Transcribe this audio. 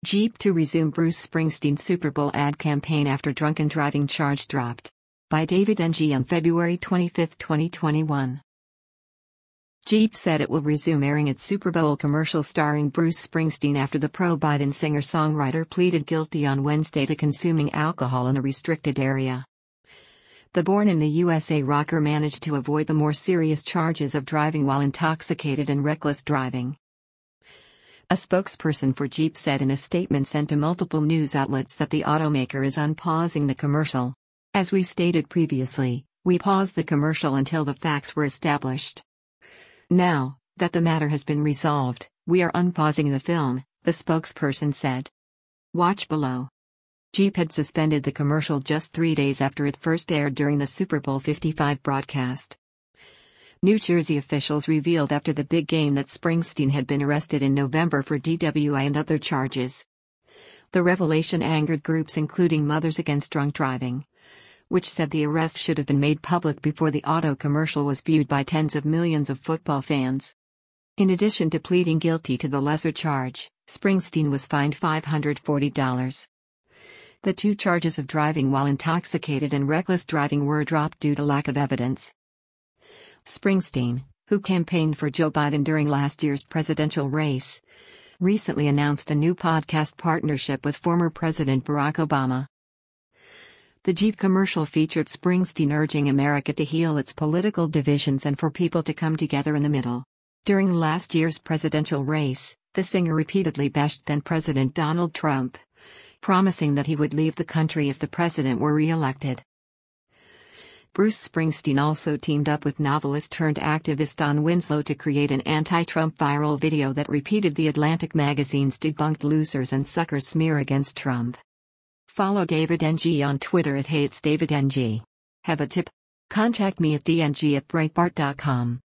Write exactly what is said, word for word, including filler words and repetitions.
Jeep to resume Bruce Springsteen Super Bowl ad campaign after drunken driving charge dropped. By David N G on February twenty-fifth, twenty twenty-one. Jeep said it will resume airing its Super Bowl commercial starring Bruce Springsteen after the pro-Biden singer-songwriter pleaded guilty on Wednesday to consuming alcohol in a restricted area. The born in the U S A rocker managed to avoid the more serious charges of driving while intoxicated and reckless driving. A spokesperson for Jeep said in a statement sent to multiple news outlets that the automaker is unpausing the commercial. As we stated previously, we paused the commercial until the facts were established. Now that the matter has been resolved, we are unpausing the film, the spokesperson said. Watch below. Jeep had suspended the commercial just three days after it first aired during the Super Bowl fifty-five broadcast. New Jersey officials revealed after the big game that Springsteen had been arrested in November for D W I and other charges. The revelation angered groups including Mothers Against Drunk Driving, which said the arrest should have been made public before the auto commercial was viewed by tens of millions of football fans. In addition to pleading guilty to the lesser charge, Springsteen was fined five hundred forty dollars. The two charges of driving while intoxicated and reckless driving were dropped due to lack of evidence. Springsteen, who campaigned for Joe Biden during last year's presidential race, recently announced a new podcast partnership with former President Barack Obama. The Jeep commercial featured Springsteen urging America to heal its political divisions and for people to come together in the middle. During last year's presidential race, the singer repeatedly bashed then-President Donald Trump, promising that he would leave the country if the president were re-elected. Bruce Springsteen also teamed up with novelist-turned-activist Don Winslow to create an anti-Trump viral video that repeated The Atlantic magazine's debunked losers and suckers smear against Trump. Follow David N G on Twitter at Hey It's David N G. Have a tip? Contact me at d n g at breitbart dot com.